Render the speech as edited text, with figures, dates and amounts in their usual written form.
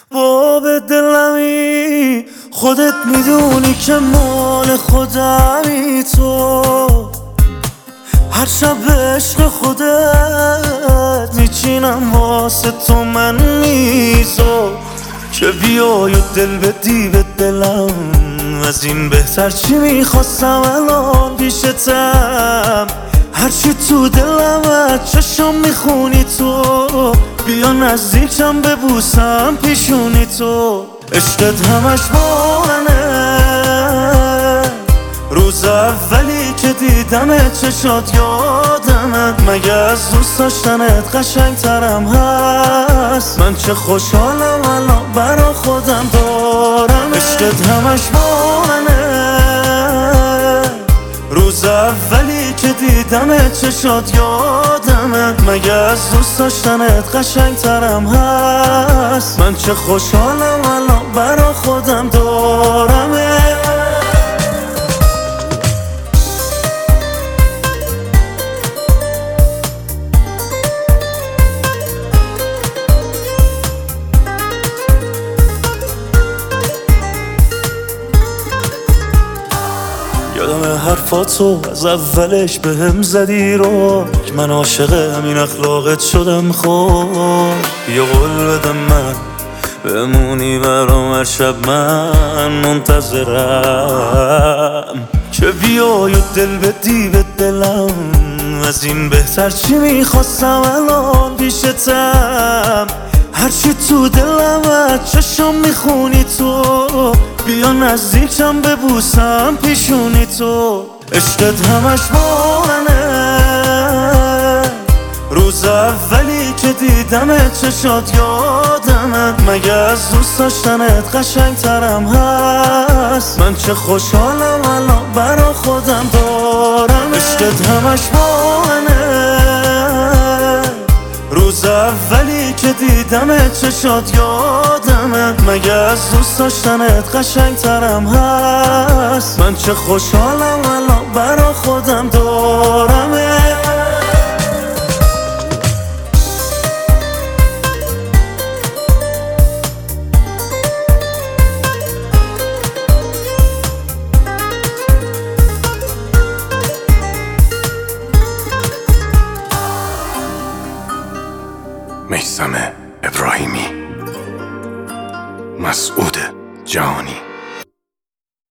باب دلمی خودت میدونی که مال خودمی تو. هر شب به عشق خودت میچینم واسه تو من میزو که بیای و دل بدی به دلم. از این بهتر چی میخواستم الان پیشتم. هرچی تو دلم از چشم میخونی تو. بیا نزدیکم ببوسم پیشونی تو. عشقت همش با منه. روز اولی که دیدم چشات یادمه. مگه از دوست داشتنت قشنگترم هست؟ من چه خوشحالم الان برا خودم دارم. عشقت همش با منه. روز اولی که دیدم چشات یادمه. مگه از دوست داشتنت قشنگترم هست؟ من چه خوشحالم الان برا خودم دارم. یادم حرفاتو از اولش بهم زدی رو که من عاشق همین اخلاقت شدم. خب بیا قول بدم من بمونی برام هر شب. من منتظرم که بیای و دل بدی به دلم. از این بهتر چی میخواستم الان پیشتم. هرچی تو دلم از چشم میخونی تو. بیا نزدیکم ببوسم پیشونی تو. عشقت همش با منه. روز اولی که دیدم چشات یادمه. مگه از دوست داشتنت قشنگترم هست؟ من چه خوشحالم الان برا خودم دارم. عشقت همش با منه. روز اولی که دیدم چشات یادمه. مگه از دوست داشتنت قشنگترم هست؟ من چه خوشحالم الان برا خودم دارم. میثم ابراهیمی، مسعود جهانی.